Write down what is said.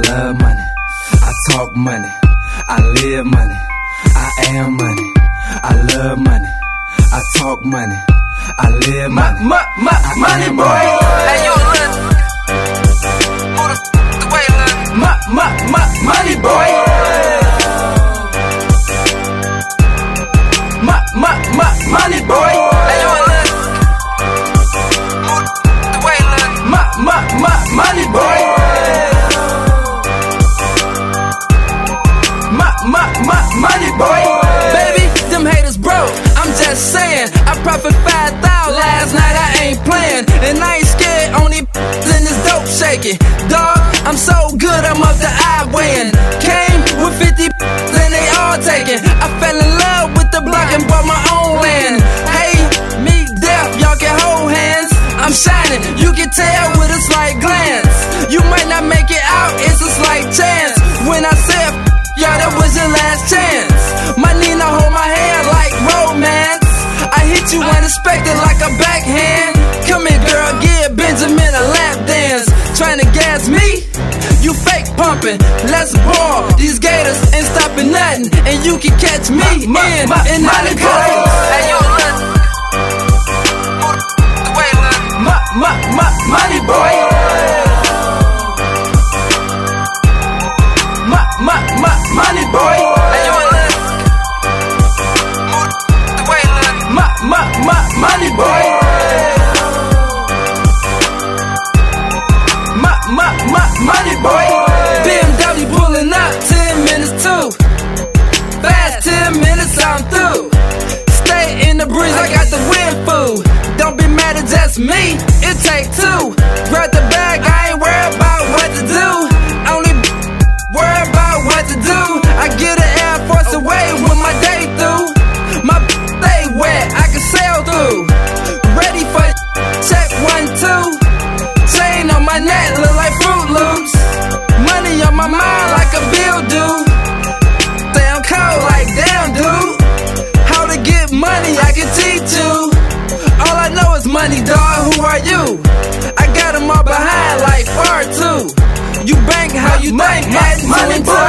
love money, I talk money, I live money, I am money, I love money, I talk money, I live money, money boy. Hey, you look, move the way, look. Money boy. Money boy. Hey, you look, move the way, look. Money boy. Money boy. Baby, them haters broke, I'm just saying. I profit 5,000 last night, I ain't playing. And I ain't scared, only in this dope shaking. Dog, I'm so good, I'm up the eye weighing. Came with 50 and they all taking. I fell in love with the block and bought my own land. Hey, me deaf, y'all can hold hands. I'm shining, you can tell with a slight glance. You might not make it out, it's a slight chance. When I said y'all, that was your last chance. My Nina hold my hand like romance. I hit you unexpected like a backhand. Come here, girl, give Benjamin a lap dance. Trying to gas me? You fake pumping. Let's ball. These gators ain't stopping nothing, and you can catch me in money boy. Hey, you look, move the way, look. Money boy. Money boy. Hey, you look, move the way, look. Money boy. Money boy. BMW pulling up, 10 minutes too. Fast 10 minutes, I'm through. Stay in the breeze, I got the wind food. Don't be mad at just me, it take two. Grab the bag, I ain't worried about what to do. Only worried about what to do. I get an Air Force away when my day through. My stay wet, I can sail through. Ready for check 1, 2. Chain on my neck, look like Fruit Loops. Money on my mind like a bill due. Damn cold like damn dude. How to get money, I can teach you. All I know is money, dog, who are you? I got them all behind like far too. You bank how you think, add 2 and 2.